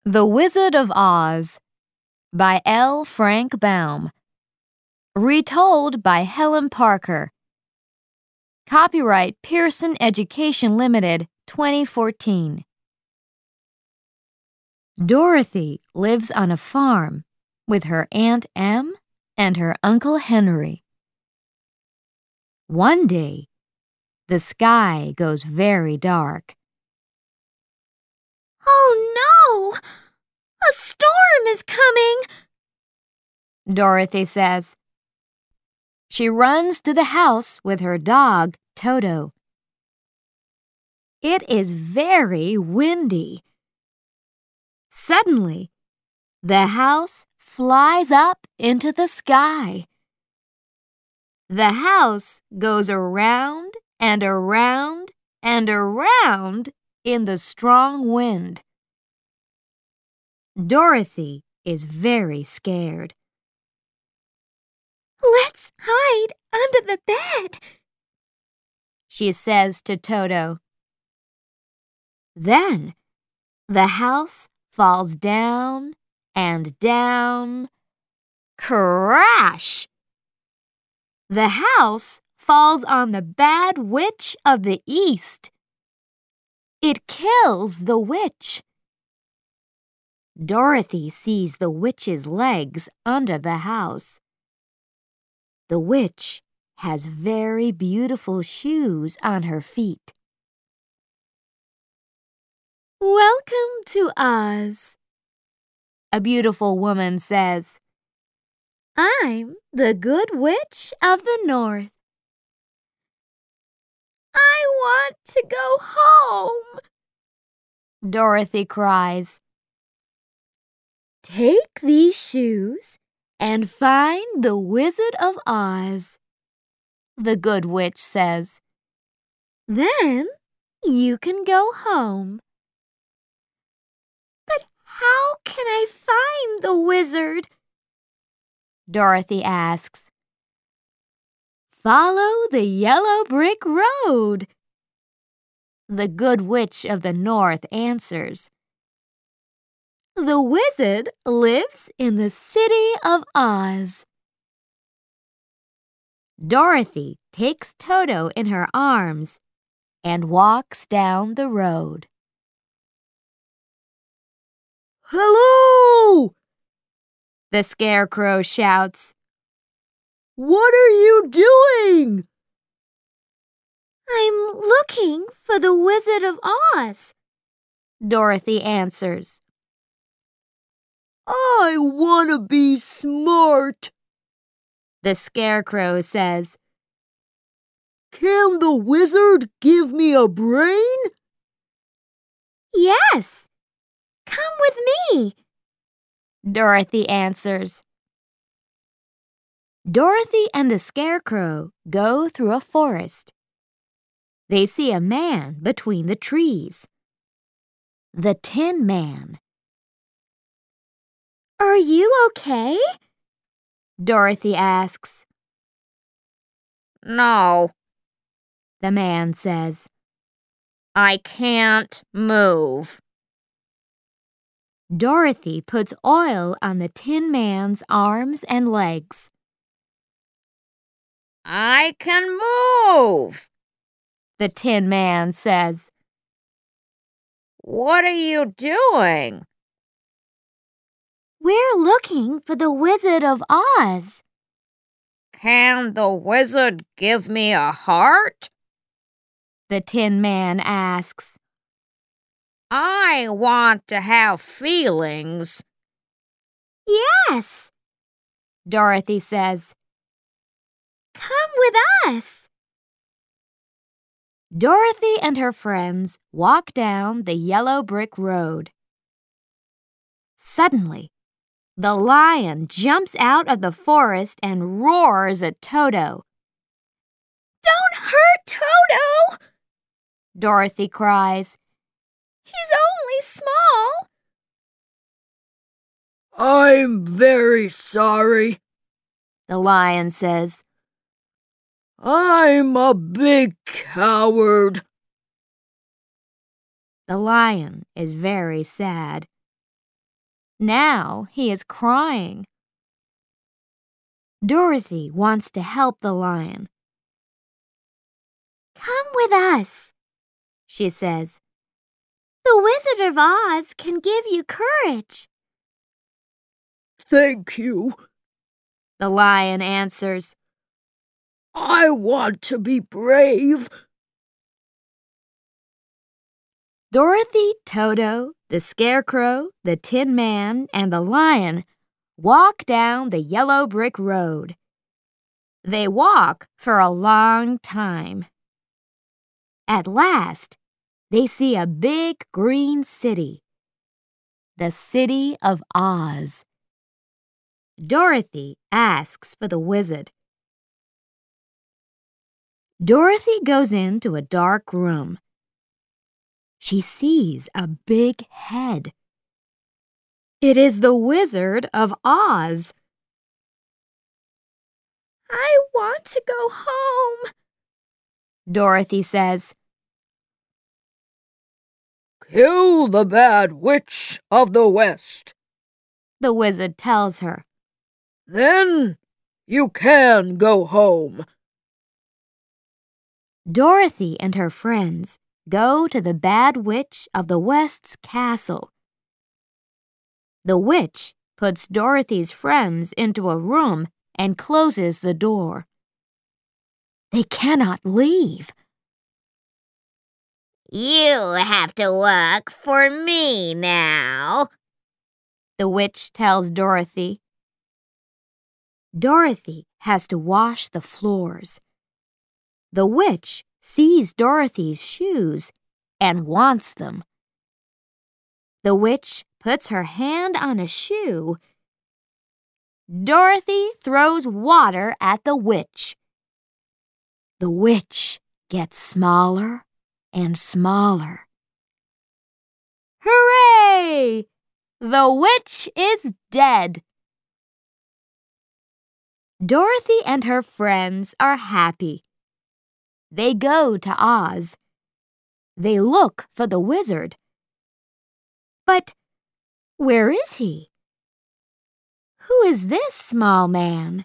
The Wizard of Oz by L. Frank Baum. Retold by Helen Parker. Copyright Pearson Education Limited, 2014. Dorothy lives on a farm with her Aunt Em and her Uncle Henry. One day, the sky goes very dark. "Oh no! A storm is coming!" Dorothy says. She runs to the house with her dog, Toto. It is very windy. Suddenly, the house flies up into the sky. The house goes around and around and around in the strong wind. Dorothy is very scared. "Let's hide under the bed," she says to Toto. Then the house falls down and down. Crash! The house falls on the bad witch of the East. It kills the witch. Dorothy sees the witch's legs under the house. The witch has very beautiful shoes on her feet. "Welcome to Oz," a beautiful woman says. "I'm the Good Witch of the North. I want to go home," Dorothy cries. "Take these shoes and find the Wizard of Oz," the Good Witch says. "Then you can go home." "But how can I find the wizard?" Dorothy asks. Follow the yellow brick road, the Good Witch of the North answers. The wizard lives in the city of Oz. Dorothy takes Toto in her arms and walks down the road. "Hello!" the Scarecrow shouts. "What are you doing?" "I'm looking for the Wizard of Oz," Dorothy answers. "I want to be smart," the Scarecrow says. "Can the wizard give me a brain?" "Yes. Come with me," Dorothy answers. Dorothy and the Scarecrow go through a forest. They see a man between the trees. The Tin Man. "Are you okay?" Dorothy asks. "No," the man says. "I can't move." Dorothy puts oil on the Tin Man's arms and legs. "I can move," the Tin Man says. "What are you doing?" "We're looking for the Wizard of Oz." "Can the wizard give me a heart?" the Tin Man asks. "I want to have feelings." "Yes," Dorothy says. "Come with us." Dorothy and her friends walk down the yellow brick road. Suddenly, the lion jumps out of the forest and roars at Toto. "Don't hurt Toto!" Dorothy cries. "He's only small." "I'm very sorry," the lion says. "I'm a big coward." The lion is very sad. Now he is crying. Dorothy wants to help the lion. Come with us, She says. The Wizard of Oz can give you courage. Thank you. The lion answers. I want to be brave. Dorothy, Toto, the Scarecrow, the Tin Man, and the lion walk down the yellow brick road. They walk for a long time. At last, they see a big green city. The City of Oz. Dorothy asks for the wizard. Dorothy goes into a dark room. She sees a big head. It is the Wizard of Oz. I want to go home, Dorothy says. Kill the bad witch of the West. The wizard tells her. Then you can go home. Dorothy and her friends go to the Bad Witch of the West's castle. The witch puts Dorothy's friends into a room and closes the door. They cannot leave. You have to work for me now, The witch tells Dorothy. Dorothy has to wash the floors. The witch sees Dorothy's shoes and wants them. The witch puts her hand on a shoe. Dorothy throws water at the witch. The witch gets smaller and smaller. Hooray! The witch is dead. Dorothy and her friends are happy. They go to Oz. They look for the wizard. But where is he? Who is this small man?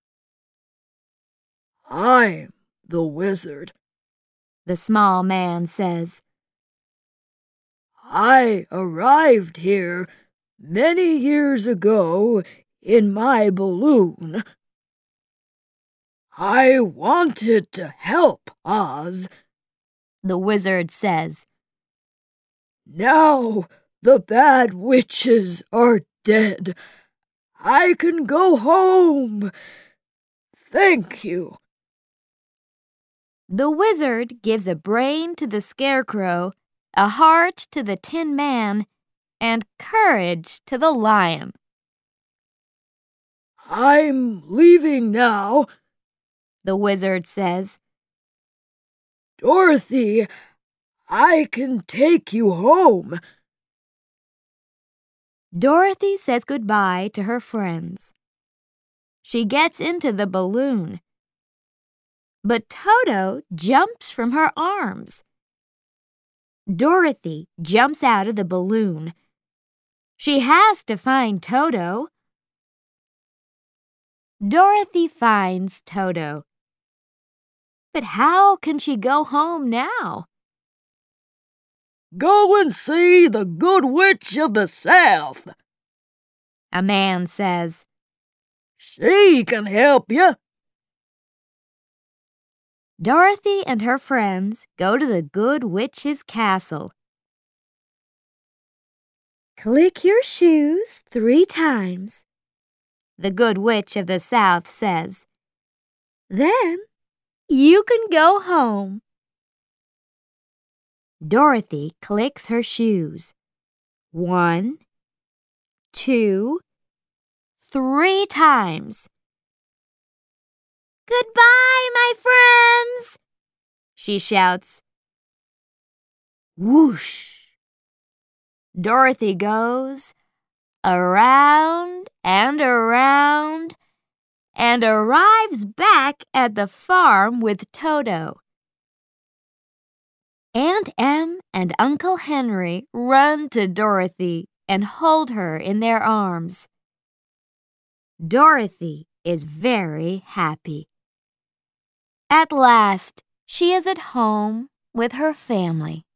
I'm the wizard. The small man says. I arrived here many years ago in my balloon. I wanted to help Oz. The wizard says. Now the bad witches are dead. I can go home. Thank you. The wizard gives a brain to the Scarecrow, a heart to the Tin Man, and courage to the lion. I'm leaving now, The wizard says. Dorothy, I can take you home. Dorothy says goodbye to her friends. She gets into the balloon. But Toto jumps from her arms. Dorothy jumps out of the balloon. She has to find Toto. Dorothy finds Toto. But how can she go home now? Go and see the Good Witch of the South, A man says. She can help you. Dorothy and her friends go to the Good Witch's castle. Click your shoes 3 times. The Good Witch of the South says. Then you can go home. Dorothy clicks her shoes. 1, 2, 3 times. Goodbye, my friends, she shouts. Whoosh! Dorothy goes around and around and arrives back at the farm with Toto. Aunt Em and Uncle Henry run to Dorothy and hold her in their arms. Dorothy is very happy. At last, she is at home with her family.